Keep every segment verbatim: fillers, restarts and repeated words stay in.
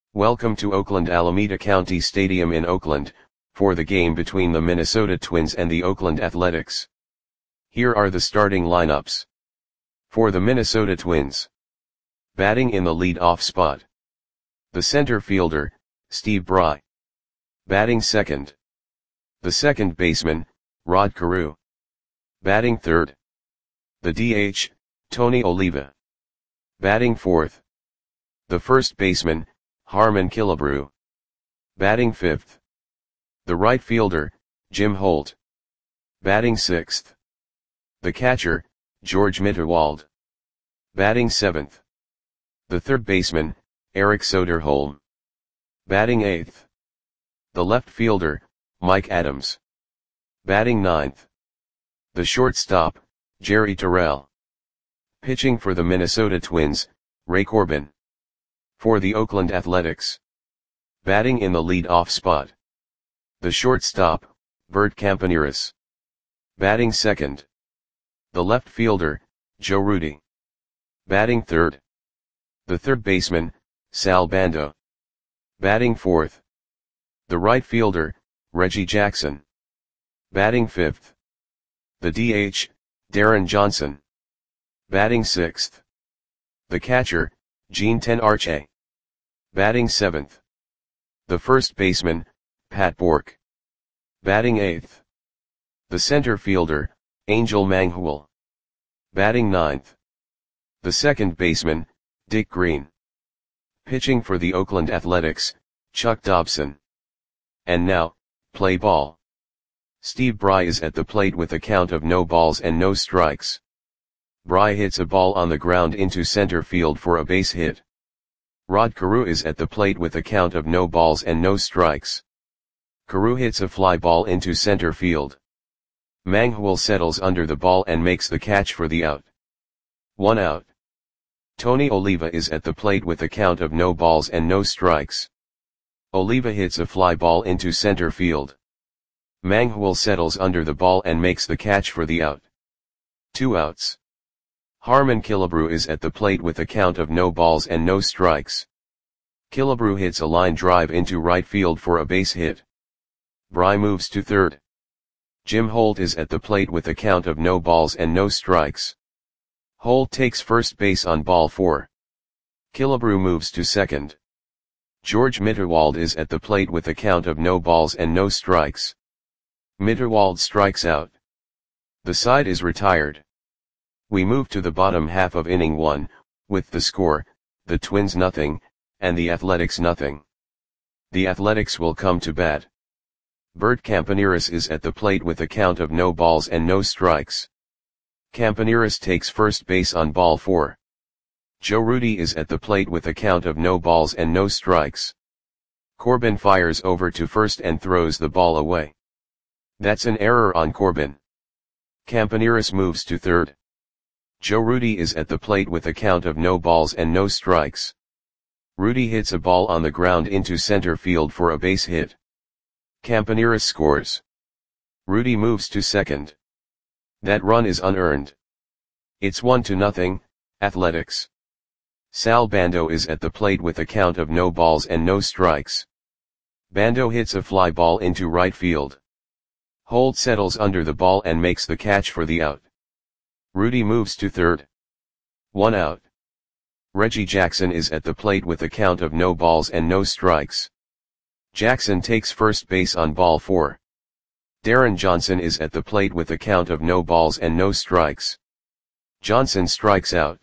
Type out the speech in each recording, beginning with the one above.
Welcome to Oakland Alameda County Stadium in Oakland, for the game between the Minnesota Twins and the Oakland Athletics. Here are the starting lineups. For the Minnesota Twins. Batting in the lead-off spot. The center fielder, Steve Bry. Batting second. The second baseman, Rod Carew. Batting third. The D H, Tony Oliva. Batting fourth. The first baseman, Harmon Killebrew. Batting fifth. The right fielder, Jim Holt. Batting sixth. The catcher, George Mitterwald. Batting seventh. The third baseman, Eric Soderholm. Batting eighth. The left fielder, Mike Adams. Batting ninth. The shortstop, Jerry Terrell. Pitching for the Minnesota Twins, Ray Corbin. For the Oakland Athletics. Batting in the lead-off spot. The shortstop, Bert Campaneris. Batting second. The left fielder, Joe Rudi. Batting third. The third baseman, Sal Bando. Batting fourth. The right fielder, Reggie Jackson. Batting fifth. The D H, Darren Johnson. Batting sixth. The catcher, Gene Tenarche. Batting seventh. The first baseman, Pat Bork. Batting eighth. The center fielder, Angel Manghul. Batting ninth. The second baseman, Dick Green. Pitching for the Oakland Athletics, Chuck Dobson. And now, play ball. Steve Bry is at the plate with a count of no balls and no strikes. Bry hits a ball on the ground into center field for a base hit. Rod Carew is at the plate with a count of no balls and no strikes. Carew hits a fly ball into center field. Manghul settles under the ball and makes the catch for the out. One out. Tony Oliva is at the plate with a count of no balls and no strikes. Oliva hits a fly ball into center field. Manghul settles under the ball and makes the catch for the out. Two outs. Harmon Killebrew is at the plate with a count of no balls and no strikes. Killebrew hits a line drive into right field for a base hit. Bry moves to third. Jim Holt is at the plate with a count of no balls and no strikes. Holt takes first base on ball four. Killebrew moves to second. George Mitterwald is at the plate with a count of no balls and no strikes. Mitterwald strikes out. The side is retired. We move to the bottom half of inning one, with the score, the Twins nothing, and the Athletics nothing. The Athletics will come to bat. Bert Campaneris is at the plate with a count of no balls and no strikes. Campaneris takes first base on ball four. Joe Rudi is at the plate with a count of no balls and no strikes. Corbin fires over to first and throws the ball away. That's an error on Corbin. Campaneris moves to third. Joe Rudi is at the plate with a count of no balls and no strikes. Rudi hits a ball on the ground into center field for a base hit. Campaneris scores. Rudi moves to second. That run is unearned. It's one to nothing, Athletics. Sal Bando is at the plate with a count of no balls and no strikes. Bando hits a fly ball into right field. Holt settles under the ball and makes the catch for the out. Rudi moves to third. One out. Reggie Jackson is at the plate with a count of no balls and no strikes. Jackson takes first base on ball four. Darren Johnson is at the plate with a count of no balls and no strikes. Johnson strikes out.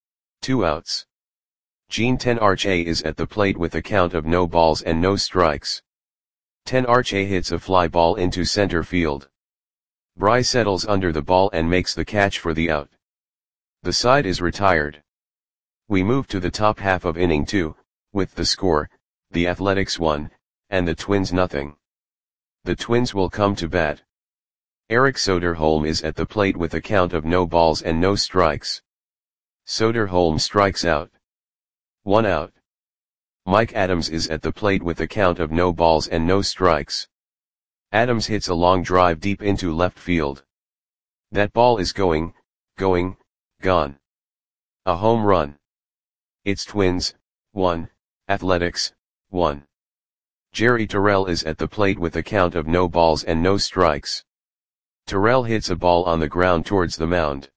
Two outs. Gene Tenarche is at the plate with a count of no balls and no strikes. Tenarche hits a fly ball into center field. Bry settles under the ball and makes the catch for the out. The side is retired. We move to the top half of inning two, with the score, the Athletics one, and the Twins nothing. The Twins will come to bat. Eric Soderholm is at the plate with a count of no balls and no strikes. Soderholm strikes out. One out. Mike Adams is at the plate with a count of no balls and no strikes. Adams hits a long drive deep into left field. That ball is going, going, gone. A home run. It's Twins, one, Athletics, one. Jerry Terrell is at the plate with a count of no balls and no strikes. Terrell hits a ball on the ground towards the mound.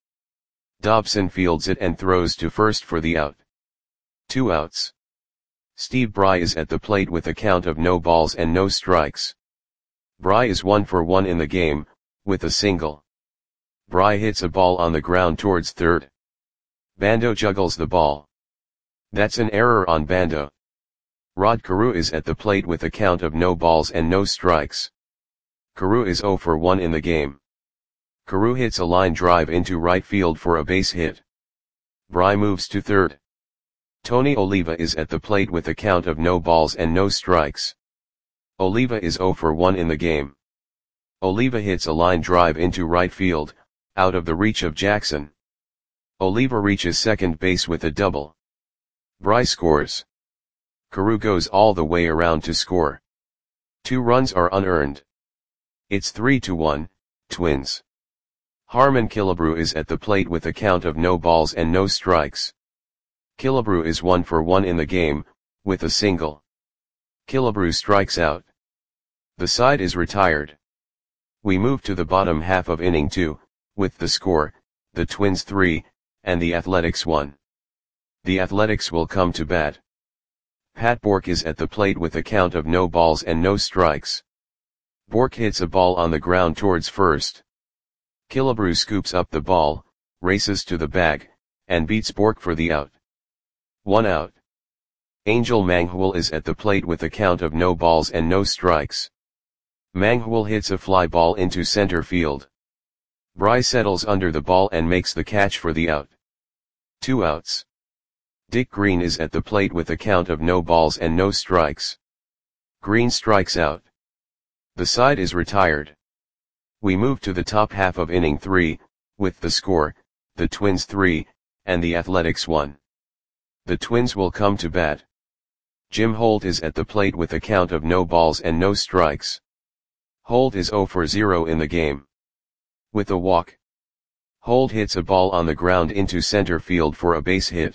Dobson fields it and throws to first for the out. Two outs. Steve Bry is at the plate with a count of no balls and no strikes. Bry is one for one in the game, with a single. Bry hits a ball on the ground towards third. Bando juggles the ball. That's an error on Bando. Rod Carew is at the plate with a count of no balls and no strikes. Carew is zero for one in the game. Carew hits a line drive into right field for a base hit. Bry moves to third. Tony Oliva is at the plate with a count of no balls and no strikes. Oliva is zero for one in the game. Oliva hits a line drive into right field, out of the reach of Jackson. Oliva reaches second base with a double. Bry scores. Carew goes all the way around to score. Two runs are unearned. It's three to one, Twins. Harmon Killebrew is at the plate with a count of no balls and no strikes. Killebrew is one for one in the game, with a single. Killebrew strikes out. The side is retired. We move to the bottom half of inning two, with the score, the Twins three, and the Athletics one. The Athletics will come to bat. Pat Bork is at the plate with a count of no balls and no strikes. Bork hits a ball on the ground towards first. Killebrew scoops up the ball, races to the bag, and beats Bork for the out. One out. Angel Manghwal is at the plate with a count of no balls and no strikes. Manghwal hits a fly ball into center field. Bry settles under the ball and makes the catch for the out. Two outs. Dick Green is at the plate with a count of no balls and no strikes. Green strikes out. The side is retired. We move to the top half of inning three, with the score, the Twins three, and the Athletics one. The Twins will come to bat. Jim Holt is at the plate with a count of no balls and no strikes. Holt is zero for zero in the game. With a walk. Holt hits a ball on the ground into center field for a base hit.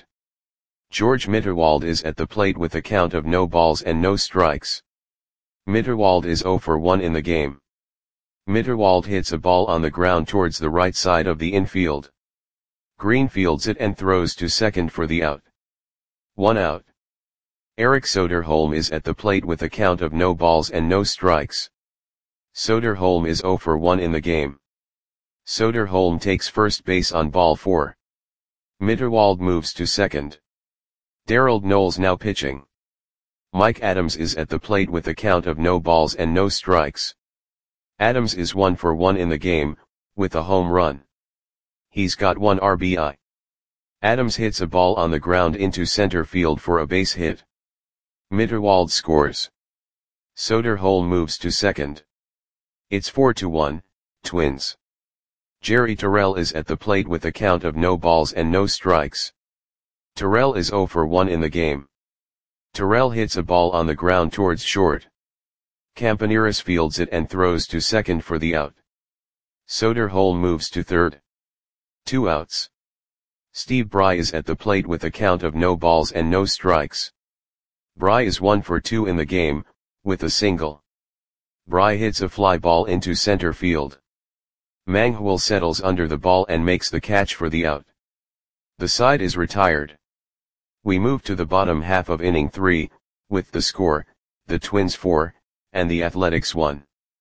George Mitterwald is at the plate with a count of no balls and no strikes. Mitterwald is zero for one in the game. Mitterwald hits a ball on the ground towards the right side of the infield. Green fields it and throws to second for the out. One out. Eric Soderholm is at the plate with a count of no balls and no strikes. Soderholm is zero for one in the game. Soderholm takes first base on ball four. Mitterwald moves to second. Darrell Knowles now pitching. Mike Adams is at the plate with a count of no balls and no strikes. Adams is one for one in the game, with a home run. He's got one R B I. Adams hits a ball on the ground into center field for a base hit. Mitterwald scores. Soderholm moves to second. It's four to one, Twins. Jerry Terrell is at the plate with a count of no balls and no strikes. Terrell is zero for one in the game. Terrell hits a ball on the ground towards short. Campaneris fields it and throws to second for the out. Soderholm moves to third. Two outs. Steve Bry is at the plate with a count of no balls and no strikes. Bry is one for two in the game, with a single. Bry hits a fly ball into center field. Manghwal settles under the ball and makes the catch for the out. The side is retired. We move to the bottom half of inning three, with the score, the Twins four, and the Athletics one.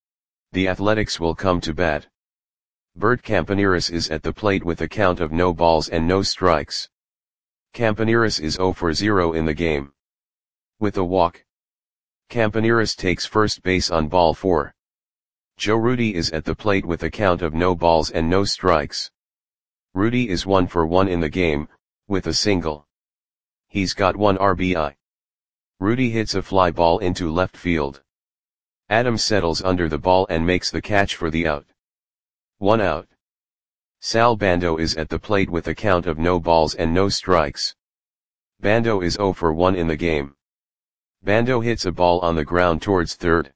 The Athletics will come to bat. Bert Campaneris is at the plate with a count of no balls and no strikes. Campaneris is zero for zero in the game. With a walk. Campaneris takes first base on ball four. Joe Rudi is at the plate with a count of no balls and no strikes. Rudi is one for one in the game, with a single. He's got one R B I. Rudi hits a fly ball into left field. Adams settles under the ball and makes the catch for the out. One out. Sal Bando is at the plate with a count of no balls and no strikes. Bando is zero for one in the game. Bando hits a ball on the ground towards third.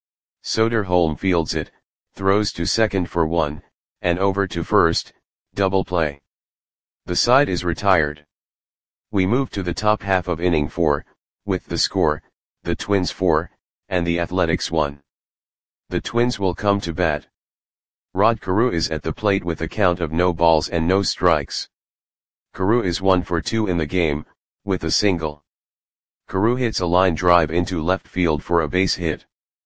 Soderholm fields it, throws to second for one, and over to first, double play. The side is retired. We move to the top half of inning four, with the score, the Twins four, and the Athletics one. The Twins will come to bat. Rod Carew is at the plate with a count of no balls and no strikes. Carew is one for two in the game, with a single. Carew hits a line drive into left field for a base hit.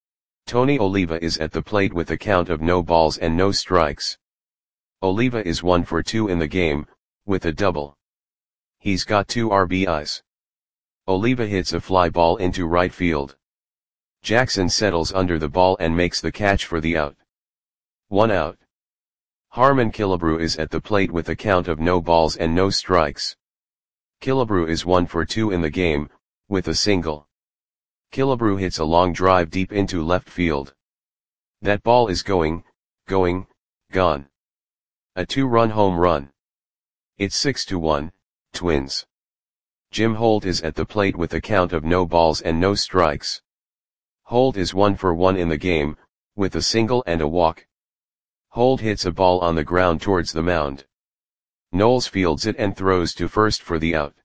Tony Oliva is at the plate with a count of no balls and no strikes. Oliva is one for two in the game, with a double. He's got two R B Is. Oliva hits a fly ball into right field. Jackson settles under the ball and makes the catch for the out. One out. Harmon Killebrew is at the plate with a count of no balls and no strikes. Killebrew is one for two in the game, with a single. Killebrew hits a long drive deep into left field. That ball is going, going, gone. A two-run home run. It's six to one, Twins. Jim Holt is at the plate with a count of no balls and no strikes. Holt is one for one in the game, with a single and a walk. Holt hits a ball on the ground towards the mound. Knowles fields it and throws to first for the out.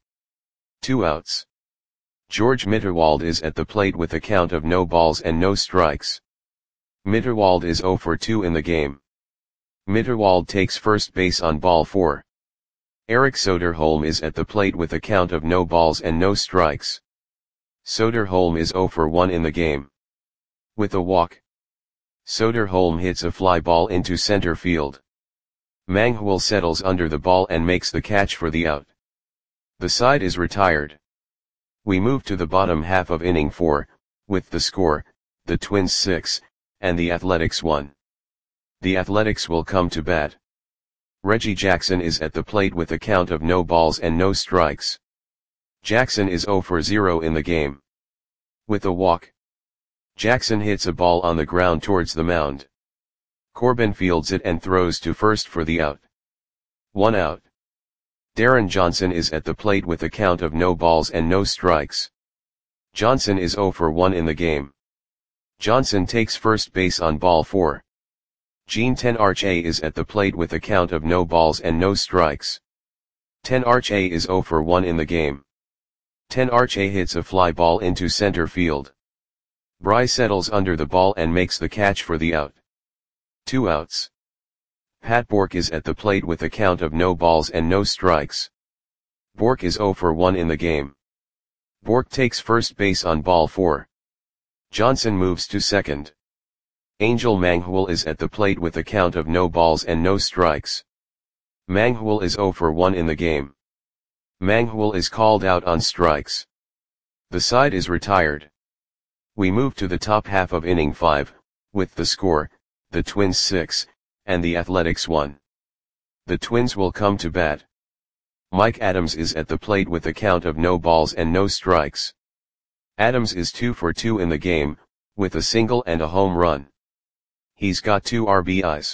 Two outs. George Mitterwald is at the plate with a count of no balls and no strikes. Mitterwald is zero for two in the game. Mitterwald takes first base on ball four. Eric Soderholm is at the plate with a count of no balls and no strikes. Soderholm is zero for one in the game. With a walk. Soderholm hits a fly ball into center field. Manghwal settles under the ball and makes the catch for the out. The side is retired. We move to the bottom half of inning four, with the score, the Twins six, and the Athletics one. The Athletics will come to bat. Reggie Jackson is at the plate with a count of no balls and no strikes. Jackson is zero for zero in the game. With a walk. Jackson hits a ball on the ground towards the mound. Corbin fields it and throws to first for the out. One out. Darren Johnson is at the plate with a count of no balls and no strikes. Johnson is zero for one in the game. Johnson takes first base on ball four. Gene Tenarche is at the plate with a count of no balls and no strikes. Tenarche is zero for one in the game. Tenarche hits a fly ball into center field. Bryce settles under the ball and makes the catch for the out. Two outs. Pat Bork is at the plate with a count of no balls and no strikes. Bork is zero for one in the game. Bork takes first base on ball four. Johnson moves to second. Angel Manghwal is at the plate with a count of no balls and no strikes. Manghwal is zero for one in the game. Manghwal is called out on strikes. The side is retired. We move to the top half of inning five, with the score, the Twins six, and the Athletics one. The Twins will come to bat. Mike Adams is at the plate with a count of no balls and no strikes. Adams is two for two in the game, with a single and a home run. He's got two R B Is.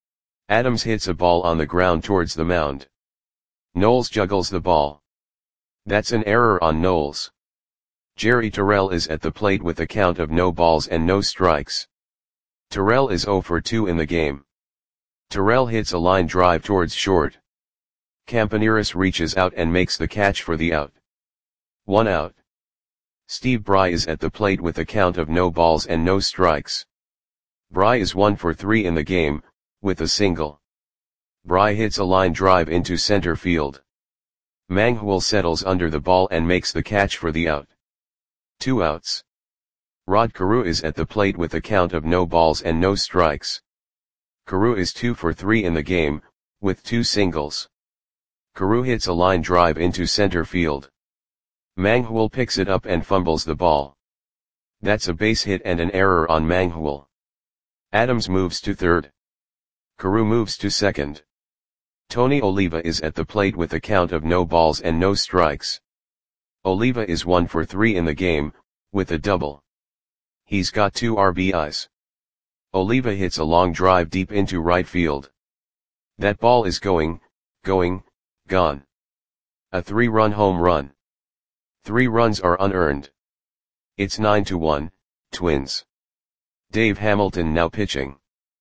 Adams hits a ball on the ground towards the mound. Knowles juggles the ball. That's an error on Knowles. Jerry Terrell is at the plate with a count of no balls and no strikes. Terrell is zero for two in the game. Terrell hits a line drive towards short. Campaneris reaches out and makes the catch for the out. One out. Steve Bry is at the plate with a count of no balls and no strikes. Bry is one for three in the game, with a single. Bry hits a line drive into center field. Manghwal settles under the ball and makes the catch for the out. Two outs. Rod Carew is at the plate with a count of no balls and no strikes. Carew is two for three in the game, with two singles. Carew hits a line drive into center field. Manghwal picks it up and fumbles the ball. That's a base hit and an error on Manghwal. Adams moves to third. Carew moves to second. Tony Oliva is at the plate with a count of no balls and no strikes. Oliva is one for three in the game, with a double. He's got two R B Is. Oliva hits a long drive deep into right field. That ball is going, going, gone. A three-run home run. Three runs are unearned. It's nine to one, Twins. Dave Hamilton now pitching.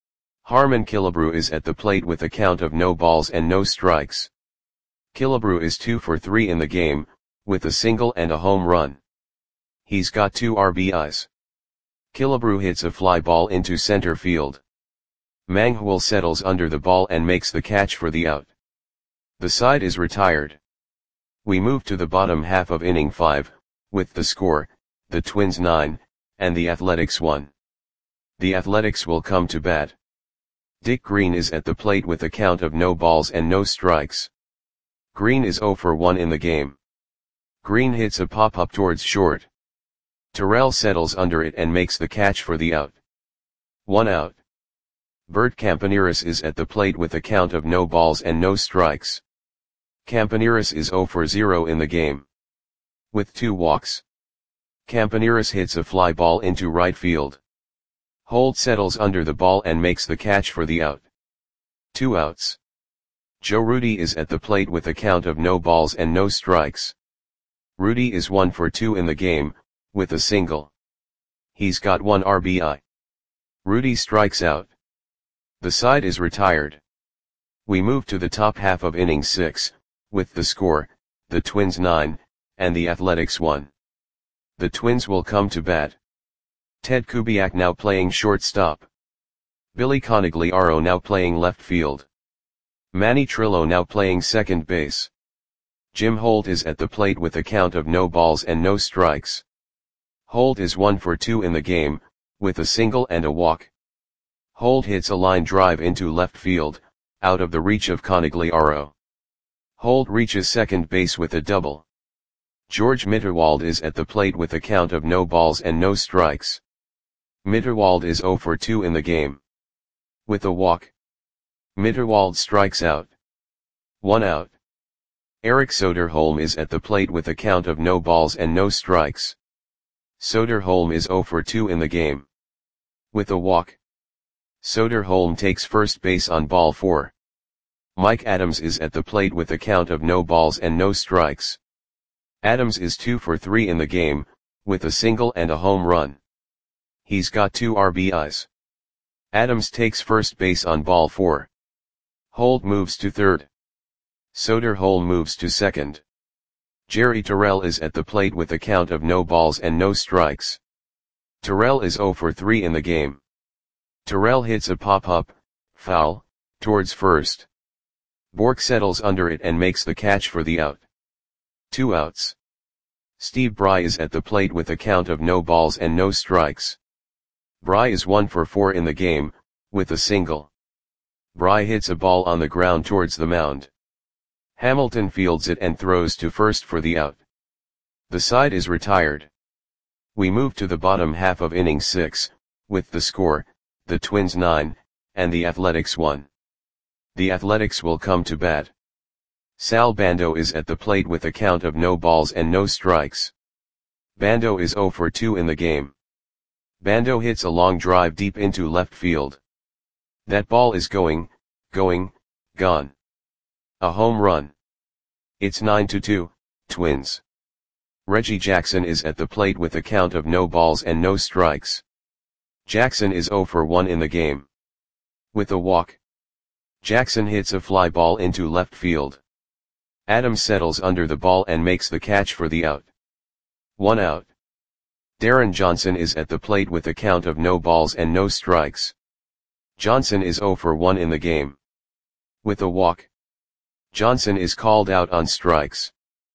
Harmon Killebrew is at the plate with a count of no balls and no strikes. Killebrew is two for three in the game, with a single and a home run. He's got two R B Is. Killebrew hits a fly ball into center field. Manghwal settles under the ball and makes the catch for the out. The side is retired. We move to the bottom half of inning five, with the score, the Twins nine, and the Athletics one. The Athletics will come to bat. Dick Green is at the plate with a count of no balls and no strikes. Green is oh for one in the game. Green hits a pop-up towards short. Terrell settles under it and makes the catch for the out. One out. Bert Campaneris is at the plate with a count of no balls and no strikes. Campaneris is oh for zero in the game. With two walks. Campaneris hits a fly ball into right field. Holt settles under the ball and makes the catch for the out. Two outs. Joe Rudi is at the plate with a count of no balls and no strikes. Rudi is one for two in the game, with a single. He's got one R B I. Rudi strikes out. The side is retired. We move to the top half of inning six, with the score, the Twins nine, and the Athletics one. The Twins will come to bat. Ted Kubiak now playing shortstop. Billy Conigliaro now playing left field. Manny Trillo now playing second base. Jim Holt is at the plate with a count of no balls and no strikes. Holt is one for two in the game, with a single and a walk. Holt hits a line drive into left field, out of the reach of Conigliaro. Holt reaches second base with a double. George Mitterwald is at the plate with a count of no balls and no strikes. Mitterwald is oh for two in the game. With a walk. Mitterwald strikes out. One out. Eric Soderholm is at the plate with a count of no balls and no strikes. Soderholm is oh for two in the game. With a walk. Soderholm takes first base on ball four. Mike Adams is at the plate with a count of no balls and no strikes. Adams is two for three in the game, with a single and a home run. He's got two R B Is. Adams takes first base on ball four. Holt moves to third. Soderholm moves to second. Jerry Terrell is at the plate with a count of no balls and no strikes. Terrell is oh for three in the game. Terrell hits a pop-up, foul, towards first. Bork settles under it and makes the catch for the out. Two outs. Steve Bry is at the plate with a count of no balls and no strikes. Bry is one for four in the game, with a single. Bry hits a ball on the ground towards the mound. Hamilton fields it and throws to first for the out. The side is retired. We move to the bottom half of inning six, with the score, the Twins nine, and the Athletics one. The Athletics will come to bat. Sal Bando is at the plate with a count of no balls and no strikes. Bando is oh for two in the game. Bando hits a long drive deep into left field. That ball is going, going, gone. A home run. It's nine to two, Twins. Reggie Jackson is at the plate with a count of no balls and no strikes. Jackson is oh for one in the game. With a walk. Jackson hits a fly ball into left field. Adams settles under the ball and makes the catch for the out. One out. Darren Johnson is at the plate with a count of no balls and no strikes. Johnson is oh for one in the game. With a walk. Johnson is called out on strikes.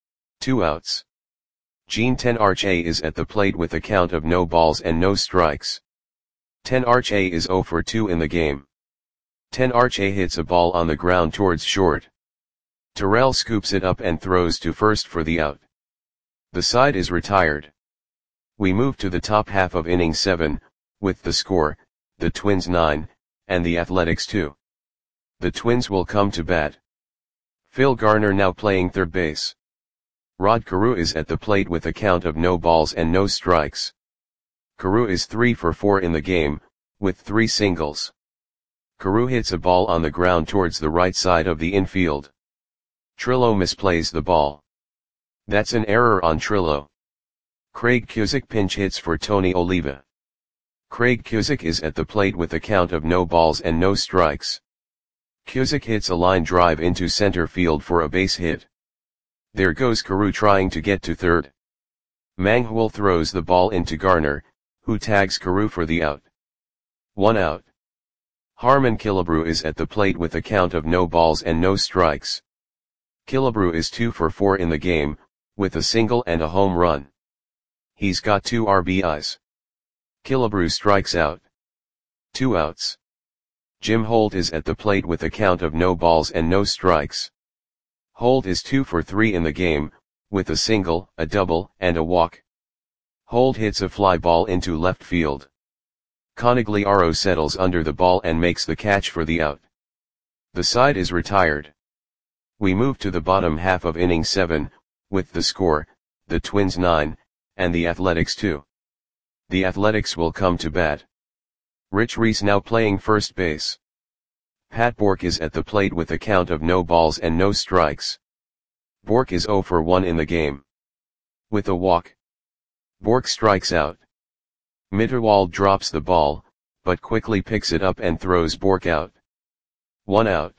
Two outs. Gene Tenarche is at the plate with a count of no balls and no strikes. Tenarche is oh for two in the game. Tenarche hits a ball on the ground towards short. Terrell scoops it up and throws to first for the out. The side is retired. We move to the top half of inning seven, with the score, the Twins nine, and the Athletics two. The Twins will come to bat. Phil Garner now playing third base. Rod Carew is at the plate with a count of no balls and no strikes. Carew is three for four in the game, with three singles. Carew hits a ball on the ground towards the right side of the infield. Trillo misplays the ball. That's an error on Trillo. Craig Cusick pinch hits for Tony Oliva. Craig Cusick is at the plate with a count of no balls and no strikes. Cusick hits a line drive into center field for a base hit. There goes Carew trying to get to third. Manghwal throws the ball into Garner, who tags Carew for the out. One out. Harman Killebrew is at the plate with a count of no balls and no strikes. Killebrew is two for four in the game, with a single and a home run. He's got two R B Is. Killebrew strikes out. Two outs. Jim Holt is at the plate with a count of no balls and no strikes. Holt is two for three in the game, with a single, a double, and a walk. Holt hits a fly ball into left field. Conigliaro settles under the ball and makes the catch for the out. The side is retired. We move to the bottom half of inning seven, with the score, the Twins nine, and the Athletics two. The Athletics will come to bat. Rich Reese now playing first base. Pat Bork is at the plate with a count of no balls and no strikes. Bork is zero for one in the game. With a walk. Bork strikes out. Mitterwald drops the ball, but quickly picks it up and throws Bork out. One out.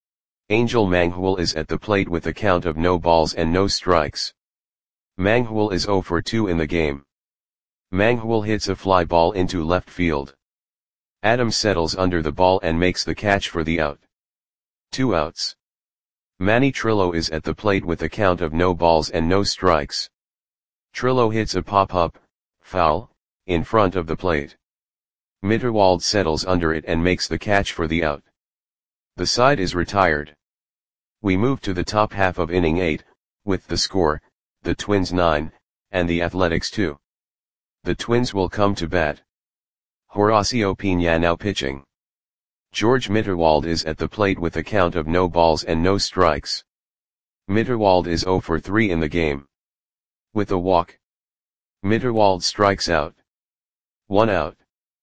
Angel Manghwal is at the plate with a count of no balls and no strikes. Manghwal is zero for two in the game. Manghwal hits a fly ball into left field. Adams settles under the ball and makes the catch for the out. Two outs. Manny Trillo is at the plate with a count of no balls and no strikes. Trillo hits a pop-up, foul, in front of the plate. Mitterwald settles under it and makes the catch for the out. The side is retired. We move to the top half of inning eight, with the score, the Twins nine, and the Athletics two. The Twins will come to bat. Horacio Pena now pitching. George Mitterwald is at the plate with a count of no balls and no strikes. Mitterwald is zero for three in the game. With a walk. Mitterwald strikes out. One out.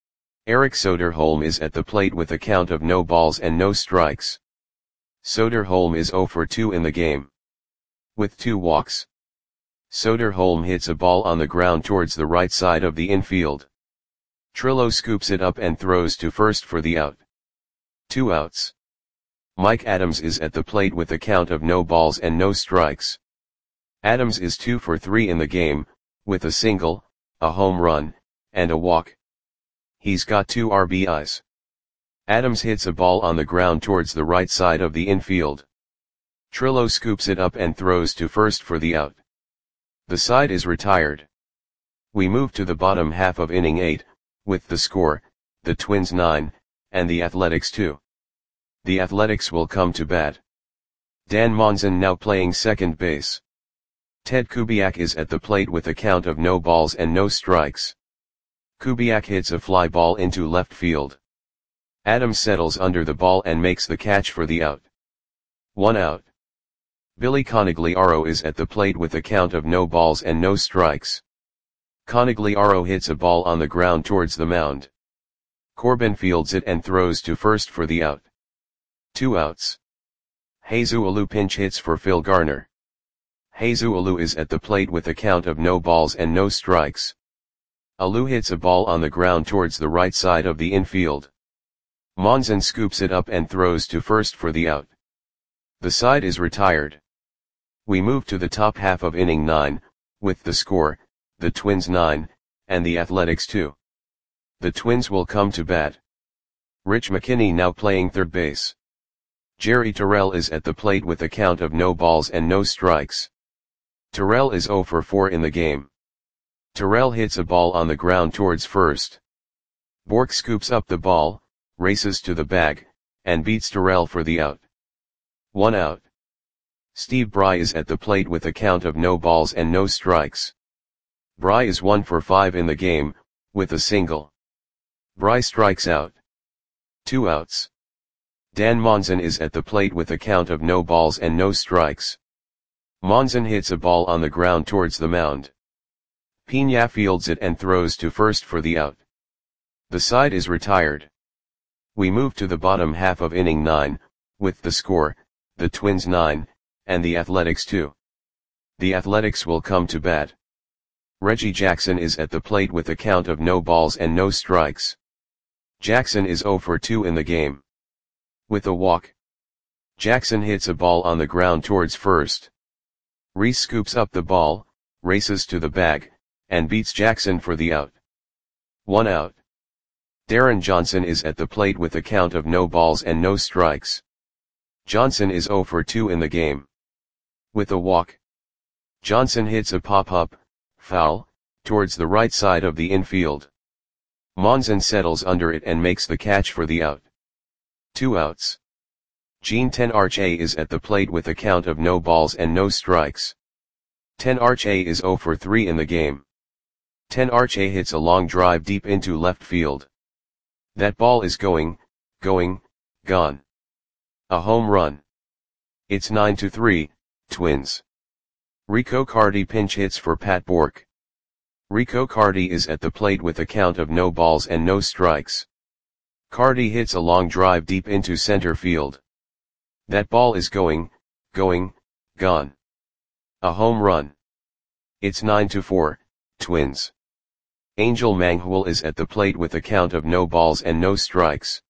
Eric Soderholm is at the plate with a count of no balls and no strikes. Soderholm is zero for two in the game. With two walks. Soderholm hits a ball on the ground towards the right side of the infield. Trillo scoops it up and throws to first for the out. Two outs. Mike Adams is at the plate with a count of no balls and no strikes. Adams is two for three in the game, with a single, a home run, and a walk. He's got two R B Is. Adams hits a ball on the ground towards the right side of the infield. Trillo scoops it up and throws to first for the out. The side is retired. We move to the bottom half of inning eight, with the score, the Twins nine, and the Athletics two. The Athletics will come to bat. Dan Monson now playing second base. Ted Kubiak is at the plate with a count of no balls and no strikes. Kubiak hits a fly ball into left field. Adams settles under the ball and makes the catch for the out. One out. Billy Conigliaro is at the plate with a count of no balls and no strikes. Conigliaro hits a ball on the ground towards the mound. Corbin fields it and throws to first for the out. Two outs. Jesus Alou pinch hits for Phil Garner. Jesus Alou is at the plate with a count of no balls and no strikes. Alou hits a ball on the ground towards the right side of the infield. Monson scoops it up and throws to first for the out. The side is retired. We move to the top half of inning nine, with the score, the Twins nine, and the Athletics two. The Twins will come to bat. Rich McKinney now playing third base. Jerry Terrell is at the plate with a count of no balls and no strikes. Terrell is zero for four in the game. Terrell hits a ball on the ground towards first. Bork scoops up the ball, races to the bag, and beats Terrell for the out. One out. Steve Bry is at the plate with a count of no balls and no strikes. Bry is one for five in the game, with a single. Bry strikes out. Two outs. Dan Monson is at the plate with a count of no balls and no strikes. Monson hits a ball on the ground towards the mound. Pena fields it and throws to first for the out. The side is retired. We move to the bottom half of inning nine, with the score, the Twins nine, and the Athletics two. The Athletics will come to bat. Reggie Jackson is at the plate with a count of no balls and no strikes. Jackson is zero for two in the game. With a walk. Jackson hits a ball on the ground towards first. Reese scoops up the ball, races to the bag, and beats Jackson for the out. One out. Darren Johnson is at the plate with a count of no balls and no strikes. Johnson is oh for two in the game. With a walk, Johnson hits a pop-up, foul, towards the right side of the infield. Monzon settles under it and makes the catch for the out. Two outs. Gene Tenarche is at the plate with a count of no balls and no strikes. Tenarche is oh for three in the game. Tenarche hits a long drive deep into left field. That ball is going, going, gone. A home run. It's nine to three, Twins. Rico Cardi pinch hits for Pat Bourque. Rico Cardi is at the plate with a count of no balls and no strikes. Cardi hits a long drive deep into center field. That ball is going, going, gone. A home run. It's nine to four, Twins. Angel Manghul is at the plate with a count of no balls and no strikes.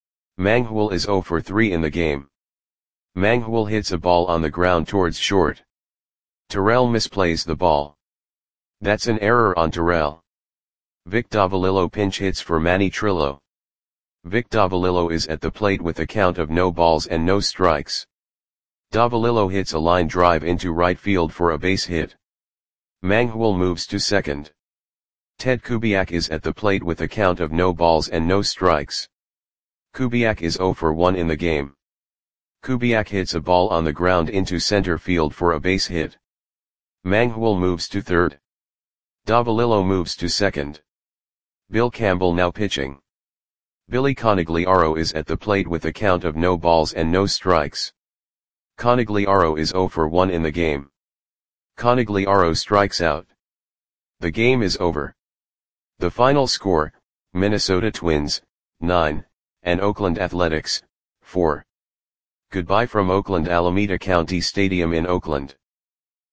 Manghul is oh for three in the game. Manghul hits a ball on the ground towards short. Terrell misplays the ball. That's an error on Terrell. Vic Davalillo pinch hits for Manny Trillo. Vic Davalillo is at the plate with a count of no balls and no strikes. Davalillo hits a line drive into right field for a base hit. Manghul moves to second. Ted Kubiak is at the plate with a count of no balls and no strikes. Kubiak is oh for one in the game. Kubiak hits a ball on the ground into center field for a base hit. Manghul moves to third. Davalillo moves to second. Bill Campbell now pitching. Billy Conigliaro is at the plate with a count of no balls and no strikes. Conigliaro is oh for one in the game. Conigliaro strikes out. The game is over. The final score, Minnesota Twins, nine, and Oakland Athletics, four. Goodbye from Oakland Alameda County Stadium in Oakland.